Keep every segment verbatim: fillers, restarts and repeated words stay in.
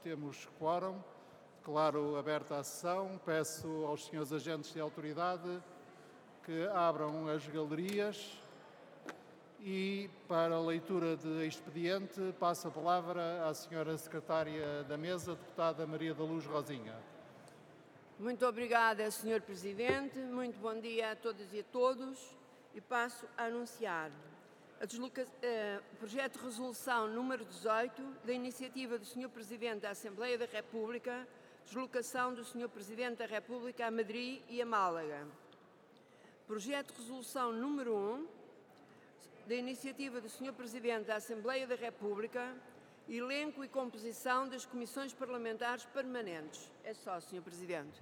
temos quórum. Declaro aberta a sessão. Peço aos senhores agentes de autoridade que abram as galerias e, para a leitura de expediente, passo a palavra à senhora secretária da Mesa, deputada Maria da Luz Rosinha. Muito obrigada, senhor Presidente. Muito bom dia a todas e a todos. E passo a anunciar o desloca... eh, projeto de resolução número dezoito, da iniciativa do senhor Presidente da Assembleia da República, deslocação do senhor Presidente da República a Madrid e a Málaga. Projeto de resolução número um, da iniciativa do senhor Presidente da Assembleia da República, elenco e composição das comissões parlamentares permanentes. É só, senhor Presidente.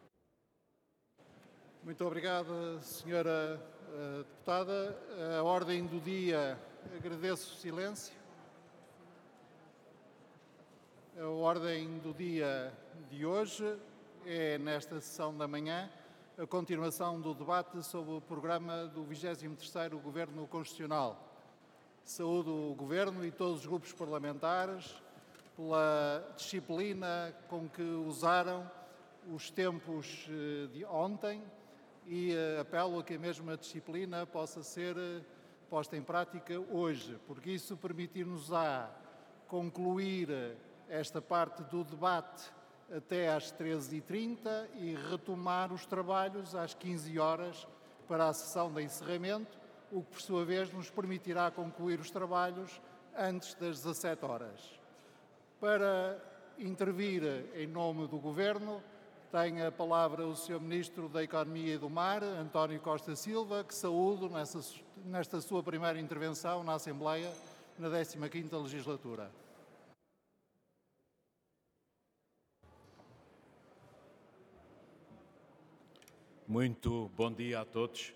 Muito obrigado, senhora uh, deputada. A ordem do dia, agradeço o silêncio. A ordem do dia de hoje é, nesta sessão da manhã, a continuação do debate sobre o programa do vigésimo terceiro Governo Constitucional. Saúdo o Governo e todos os grupos parlamentares pela disciplina com que usaram os tempos de ontem e apelo a que a mesma disciplina possa ser posta em prática hoje, porque isso permitir-nos-á concluir esta parte do debate até às treze e trinta e retomar os trabalhos às quinze horas para a sessão de encerramento, o que, por sua vez, nos permitirá concluir os trabalhos antes das dezassete horas. Para intervir em nome do Governo, tem a palavra o senhor Ministro da Economia e do Mar, António Costa Silva, que saúdo nesta, nesta sua primeira intervenção na Assembleia na décima quinta Legislatura. Muito bom dia a todos.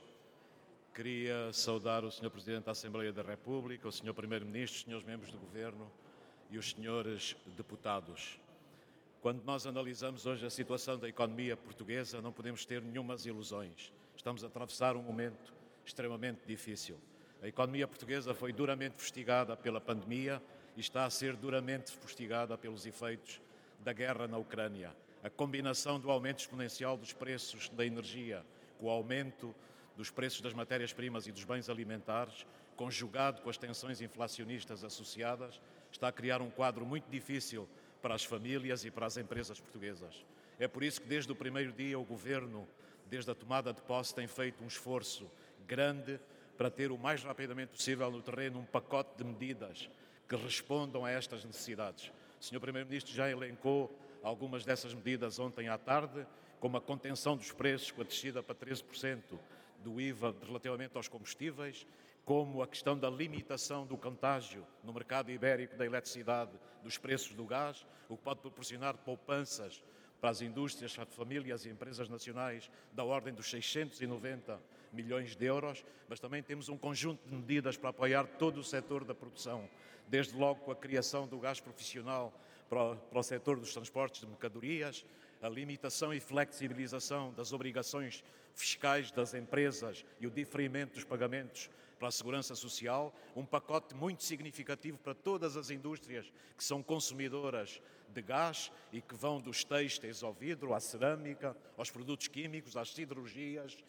Queria saudar o senhor Presidente da Assembleia da República, o senhor Primeiro-Ministro, os senhores membros do Governo e os senhores deputados. Quando nós analisamos hoje a situação da economia portuguesa, não podemos ter nenhumas ilusões. Estamos a atravessar um momento extremamente difícil. A economia portuguesa foi duramente fustigada pela pandemia e está a ser duramente fustigada pelos efeitos da guerra na Ucrânia. A combinação do aumento exponencial dos preços da energia com o aumento dos preços das matérias-primas e dos bens alimentares, conjugado com as tensões inflacionistas associadas, está a criar um quadro muito difícil para as famílias e para as empresas portuguesas. É por isso que desde o primeiro dia o Governo, desde a tomada de posse, tem feito um esforço grande para ter o mais rapidamente possível no terreno um pacote de medidas que respondam a estas necessidades. O senhor Primeiro-Ministro já elencou algumas dessas medidas ontem à tarde, como a contenção dos preços com a descida para treze por cento do I V A relativamente aos combustíveis, como a questão da limitação do contágio no mercado ibérico da eletricidade dos preços do gás, o que pode proporcionar poupanças para as indústrias, as famílias e empresas nacionais da ordem dos seiscentos e noventa milhões de euros, mas também temos um conjunto de medidas para apoiar todo o setor da produção, desde logo com a criação do gás profissional para o, para o setor dos transportes de mercadorias, a limitação e flexibilização das obrigações fiscais das empresas e o diferimento dos pagamentos para a segurança social, um pacote muito significativo para todas as indústrias que são consumidoras de gás e que vão dos têxteis ao vidro, à cerâmica, aos produtos químicos, às siderurgias,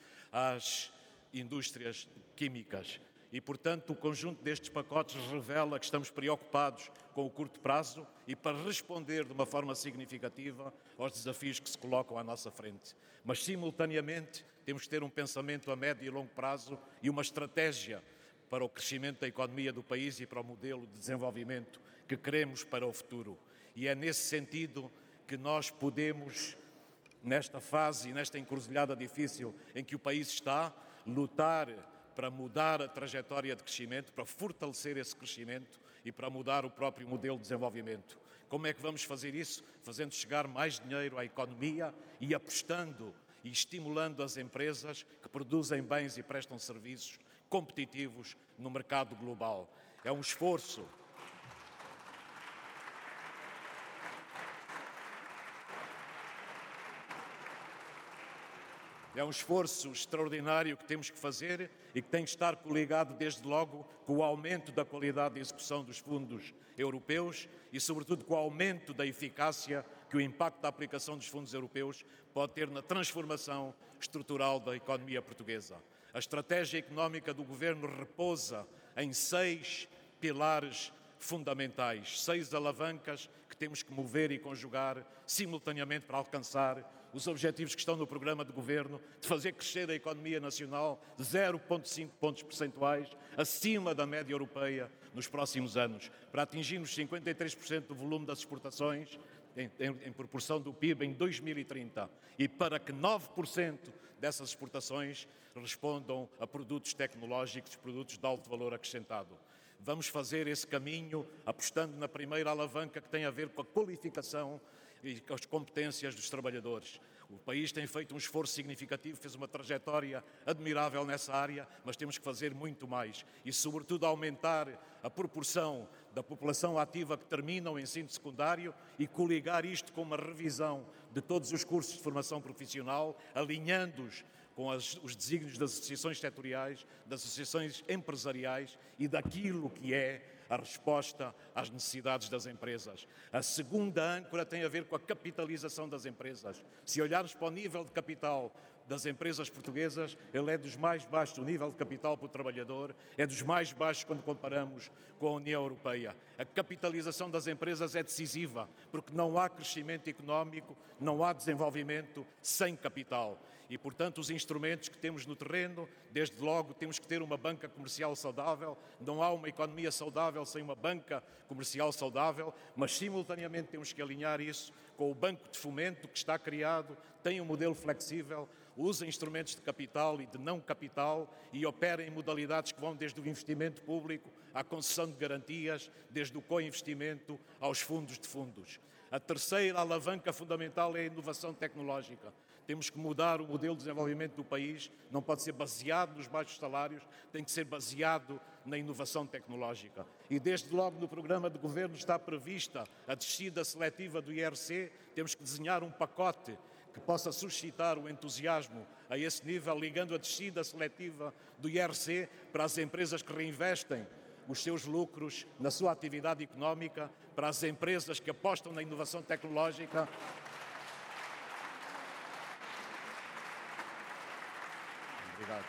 às indústrias químicas. E, portanto, o conjunto destes pacotes revela que estamos preocupados com o curto prazo e para responder de uma forma significativa aos desafios que se colocam à nossa frente. Mas, simultaneamente, temos que ter um pensamento a médio e longo prazo e uma estratégia para o crescimento da economia do país e para o modelo de desenvolvimento que queremos para o futuro. E é nesse sentido que nós podemos, nesta fase e nesta encruzilhada difícil em que o país está, lutar para mudar a trajetória de crescimento, para fortalecer esse crescimento e para mudar o próprio modelo de desenvolvimento. Como é que vamos fazer isso? Fazendo chegar mais dinheiro à economia e apostando e estimulando as empresas que produzem bens e prestam serviços competitivos no mercado global. É um esforço. É um esforço extraordinário que temos que fazer e que tem que estar coligado, desde logo, com o aumento da qualidade de execução dos fundos europeus e, sobretudo, com o aumento da eficácia que o impacto da aplicação dos fundos europeus pode ter na transformação estrutural da economia portuguesa. A estratégia económica do Governo repousa em seis pilares fundamentais, seis alavancas que temos que mover e conjugar simultaneamente para alcançar os objetivos que estão no programa de Governo de fazer crescer a economia nacional zero vírgula cinco pontos percentuais acima da média europeia nos próximos anos, para atingirmos cinquenta e três por cento do volume das exportações em, em, em proporção do P I B em dois mil e trinta e para que nove por cento dessas exportações respondam a produtos tecnológicos, produtos de alto valor acrescentado. Vamos fazer esse caminho apostando na primeira alavanca, que tem a ver com a qualificação e com as competências dos trabalhadores. O país tem feito um esforço significativo, fez uma trajetória admirável nessa área, mas temos que fazer muito mais e, sobretudo, aumentar a proporção da população ativa que termina o ensino secundário e coligar isto com uma revisão de todos os cursos de formação profissional, alinhando-os com as, os desígnios das associações setoriais, das associações empresariais e daquilo que é a resposta às necessidades das empresas. A segunda âncora tem a ver com a capitalização das empresas. Se olharmos para o nível de capital das empresas portuguesas, ele é dos mais baixos, o nível de capital por trabalhador é dos mais baixos quando comparamos com a União Europeia. A capitalização das empresas é decisiva, porque não há crescimento económico, não há desenvolvimento sem capital. E, portanto, os instrumentos que temos no terreno, desde logo temos que ter uma banca comercial saudável, não há uma economia saudável sem uma banca comercial saudável, mas simultaneamente temos que alinhar isso com o banco de fomento que está criado, tem um modelo flexível, usa instrumentos de capital e de não capital e opera em modalidades que vão desde o investimento público à concessão de garantias, desde o co-investimento aos fundos de fundos. A terceira alavanca fundamental é a inovação tecnológica. Temos que mudar o modelo de desenvolvimento do país, não pode ser baseado nos baixos salários, tem que ser baseado na inovação tecnológica. E desde logo no programa de Governo está prevista a descida seletiva do I R C, temos que desenhar um pacote que possa suscitar o entusiasmo a esse nível, ligando a descida seletiva do I R C para as empresas que reinvestem os seus lucros na sua atividade económica, para as empresas que apostam na inovação tecnológica. Obrigado.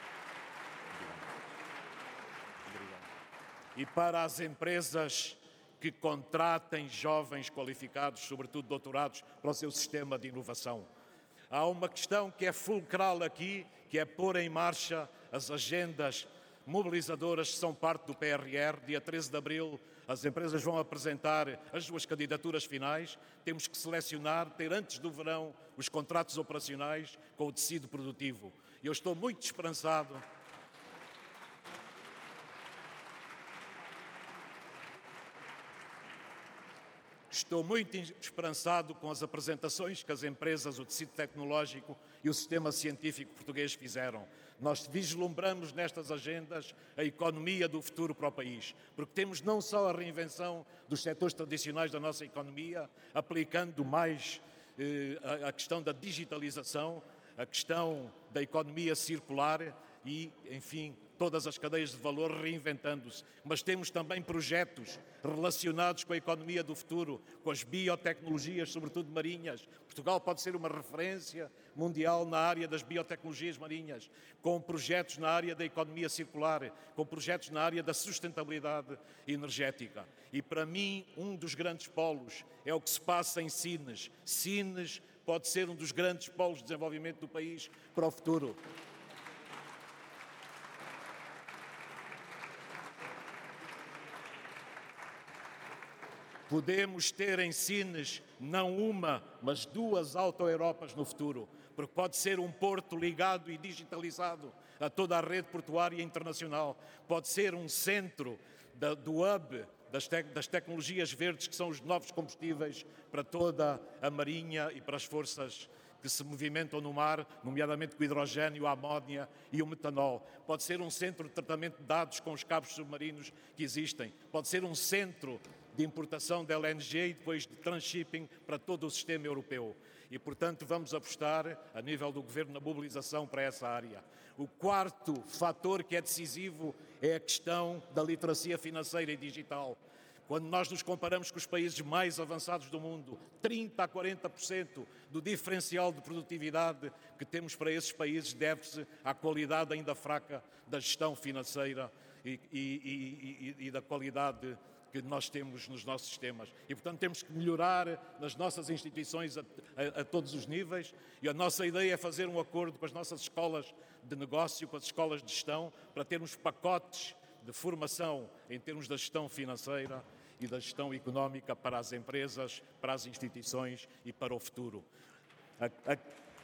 Obrigado. E para as empresas que contratem jovens qualificados, sobretudo doutorados, para o seu sistema de inovação. Há uma questão que é fulcral aqui, que é pôr em marcha as agendas mobilizadoras que são parte do P R R. Dia treze de abril, as empresas vão apresentar as suas candidaturas finais. Temos que selecionar, ter antes do verão os contratos operacionais com o tecido produtivo. Eu estou muito esperançado. Estou muito esperançado com as apresentações que as empresas, o tecido tecnológico e o sistema científico português fizeram. Nós vislumbramos nestas agendas a economia do futuro para o país, porque temos não só a reinvenção dos setores tradicionais da nossa economia, aplicando mais eh, a, a questão da digitalização, a questão da economia circular e, enfim, todas as cadeias de valor reinventando-se. Mas temos também projetos relacionados com a economia do futuro, com as biotecnologias, sobretudo marinhas. Portugal pode ser uma referência mundial na área das biotecnologias marinhas, com projetos na área da economia circular, com projetos na área da sustentabilidade energética. E, para mim, um dos grandes polos é o que se passa em Sines. Sines pode ser um dos grandes polos de desenvolvimento do país para o futuro. Podemos ter em Sines não uma, mas duas auto-Europas no futuro, porque pode ser um porto ligado e digitalizado a toda a rede portuária internacional. Pode ser um centro da, do hub das, te, das tecnologias verdes, que são os novos combustíveis para toda a marinha e para as forças que se movimentam no mar, nomeadamente com o hidrogênio, a amónia e o metanol. Pode ser um centro de tratamento de dados com os cabos submarinos que existem. Pode ser um centro de importação de L N G e depois de transshipping para todo o sistema europeu. E, portanto, vamos apostar, a nível do Governo, na mobilização para essa área. O quarto fator que é decisivo é a questão da literacia financeira e digital. Quando nós nos comparamos com os países mais avançados do mundo, trinta a quarenta por cento do diferencial de produtividade que temos para esses países deve-se à qualidade ainda fraca da gestão financeira e, e, e, e, e da qualidade que nós temos nos nossos sistemas. E, portanto, temos que melhorar nas nossas instituições a, a, a todos os níveis, e a nossa ideia é fazer um acordo com as nossas escolas de negócio, com as escolas de gestão, para termos pacotes de formação em termos da gestão financeira e da gestão económica para as empresas, para as instituições e para o futuro. A, a...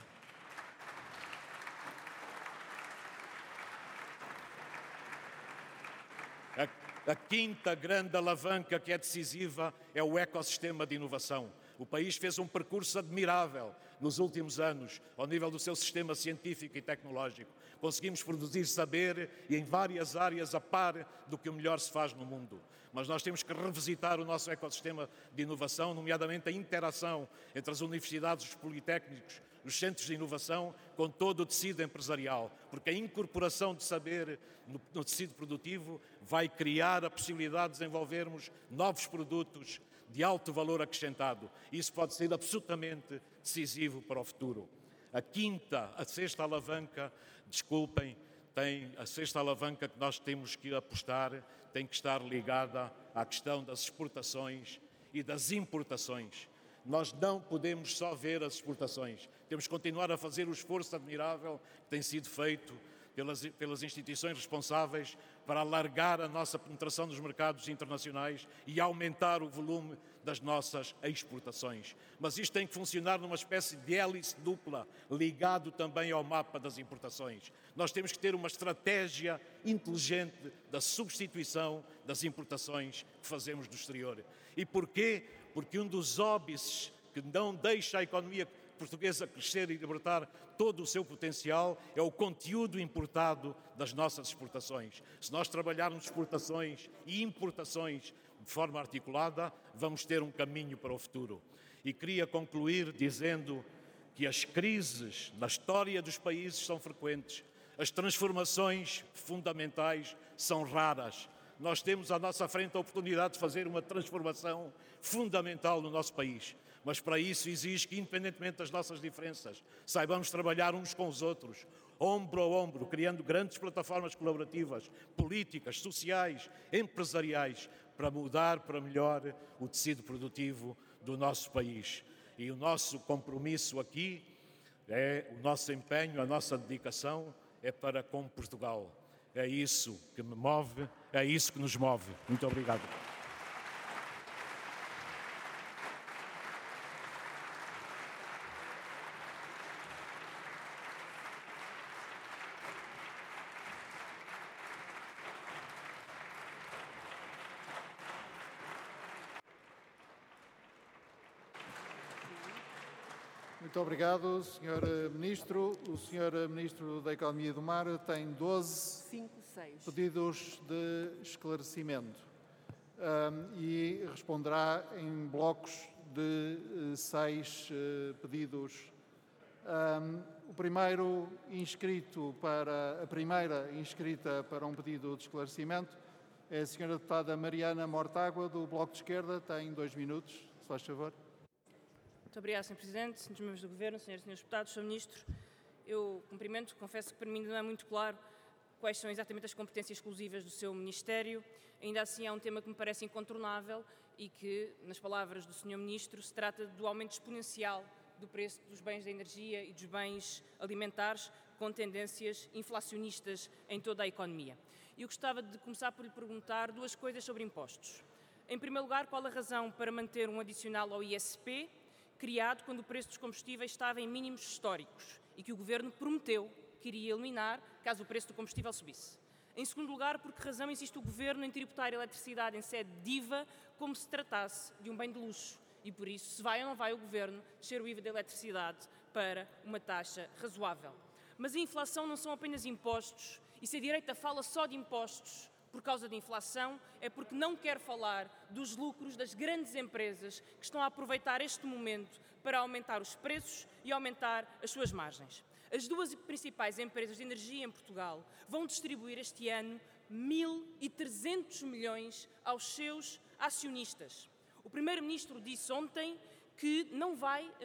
A, a quinta grande alavanca que é decisiva é o ecossistema de inovação. O país fez um percurso admirável nos últimos anos, ao nível do seu sistema científico e tecnológico. Conseguimos produzir saber e em várias áreas a par do que o melhor se faz no mundo. Mas nós temos que revisitar o nosso ecossistema de inovação, nomeadamente a interação entre as universidades, os politécnicos, os centros de inovação, com todo o tecido empresarial, porque a incorporação de saber no, no tecido produtivo vai criar a possibilidade de desenvolvermos novos produtos de alto valor acrescentado. Isso pode ser absolutamente decisivo para o futuro. A quinta, a sexta alavanca, desculpem, tem a sexta alavanca que nós temos que apostar, tem que estar ligada à questão das exportações e das importações. Nós não podemos só ver as exportações, temos que continuar a fazer o esforço admirável que tem sido feito pelas, pelas instituições responsáveis para alargar a nossa penetração nos mercados internacionais e aumentar o volume das nossas exportações. Mas isto tem que funcionar numa espécie de hélice dupla, ligado também ao mapa das importações. Nós temos que ter uma estratégia inteligente da substituição das importações que fazemos do exterior. E porquê? Porque um dos óbices que não deixa a economia portuguesa crescer e libertar todo o seu potencial é o conteúdo importado das nossas exportações. Se nós trabalharmos exportações e importações de forma articulada, vamos ter um caminho para o futuro. E queria concluir dizendo que as crises na história dos países são frequentes, as transformações fundamentais são raras. Nós temos à nossa frente a oportunidade de fazer uma transformação fundamental no nosso país. Mas para isso exige que, independentemente das nossas diferenças, saibamos trabalhar uns com os outros, ombro a ombro, criando grandes plataformas colaborativas, políticas, sociais, empresariais, para mudar para melhor o tecido produtivo do nosso país. E o nosso compromisso aqui, é o nosso empenho, a nossa dedicação é para com Portugal. É isso que me move, é isso que nos move. Muito obrigado. Muito obrigado, senhor Ministro. O senhor Ministro da Economia e do Mar tem doze Cinco, seis. pedidos de esclarecimento um, e responderá em blocos de uh, seis uh, pedidos. Um, o primeiro inscrito para, a primeira inscrita para um pedido de esclarecimento é a senhora deputada Mariana Mortágua, do Bloco de Esquerda. Tem dois minutos, se faz favor. Muito obrigada, senhor Presidente, senhores membros do Governo, senhoras e senhores deputados, senhor Ministro. Eu cumprimento, confesso que para mim não é muito claro quais são exatamente as competências exclusivas do seu Ministério. Ainda assim, é um tema que me parece incontornável e que, nas palavras do senhor Ministro, se trata do aumento exponencial do preço dos bens da energia e dos bens alimentares, com tendências inflacionistas em toda a economia. E eu gostava de começar por lhe perguntar duas coisas sobre impostos. Em primeiro lugar, qual a razão para manter um adicional ao I S P, criado quando o preço dos combustíveis estava em mínimos históricos e que o Governo prometeu que iria eliminar caso o preço do combustível subisse? Em segundo lugar, por que razão insiste o Governo em tributar a eletricidade em sede de I V A como se tratasse de um bem de luxo? E por isso, se vai ou não vai o Governo descer o I V A da eletricidade para uma taxa razoável? Mas a inflação não são apenas impostos, e se a direita fala só de impostos, por causa da inflação, é porque não quer falar dos lucros das grandes empresas que estão a aproveitar este momento para aumentar os preços e aumentar as suas margens. As duas principais empresas de energia em Portugal vão distribuir este ano mil e trezentos milhões aos seus acionistas. O Primeiro-Ministro disse ontem que não vai